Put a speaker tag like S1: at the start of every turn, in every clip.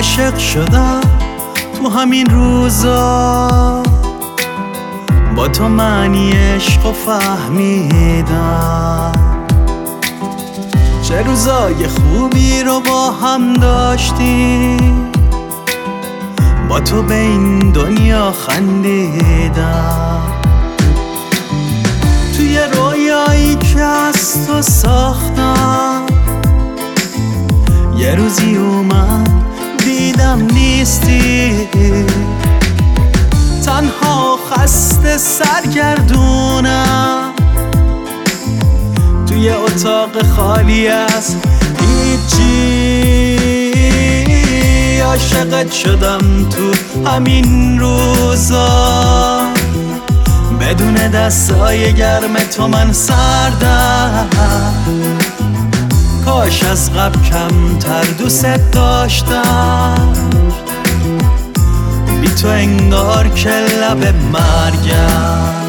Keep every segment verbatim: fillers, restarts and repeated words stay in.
S1: عاشق شدم تو همین روزا، با تو معنی عشق و فهمیدم. چه روزای خوبی رو با هم داشتیم، با تو به این دنیا خندیدم. توی رویایی که از تو ساختم، یه روزی اومد دیدم نیستی، تنها خسته سرگردونم توی اتاق خالی از هیچی. عاشقت شدم تو همین روزا، بدون دستای گرم تو من سردم. کاش از قبل کمتر دوست داشتم، بی تو انگار که لب مرگم.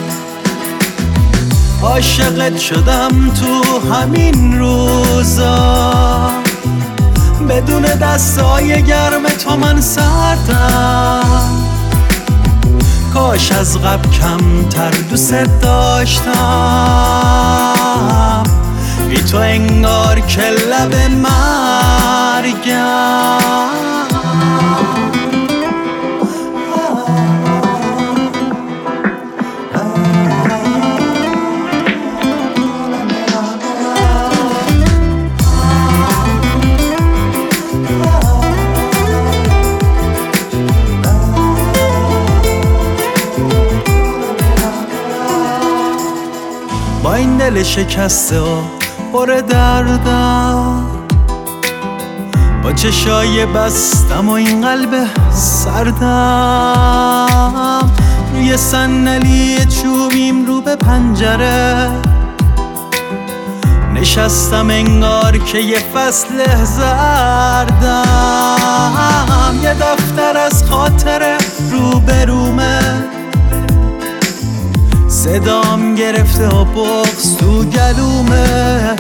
S1: عاشقت شدم تو همین روزا، بدون دستای گرم تو من سردم. کاش از قبل کمتر دوست داشتم، بی تو انگار که لب مرگم. با این دل شکسته و پر دردم، با چشای بستم و این قلب سردم، روی صندلی چوبیم رو به پنجره نشستم انگار که یه فصل زردم. یه دفتر از خاطر رو به رومه، صدام گرفته و بغض تو گلومه.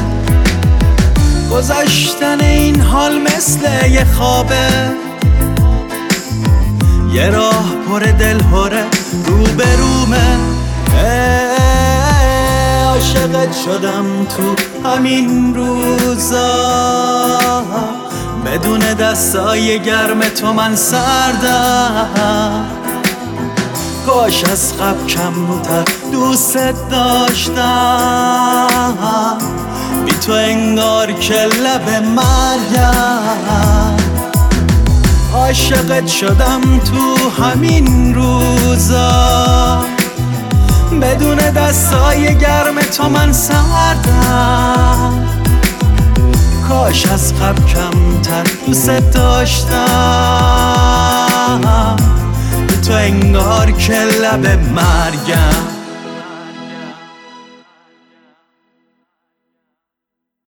S1: گذشتن این حال مثل یه خوابه، یه راه پر دلهره رو به رومه. عاشقت شدم تو همین روزا، بدون دستای گرم تو من سردم. کاش از قبل کمتر دوست داشتم، بی تو انگار که لب مرگم. عاشقت شدم تو همین روزا، بدون دستای گرم تو من سردم. کاش از قبل کمتر دوست داشتم، تو انگار که لب مرگم.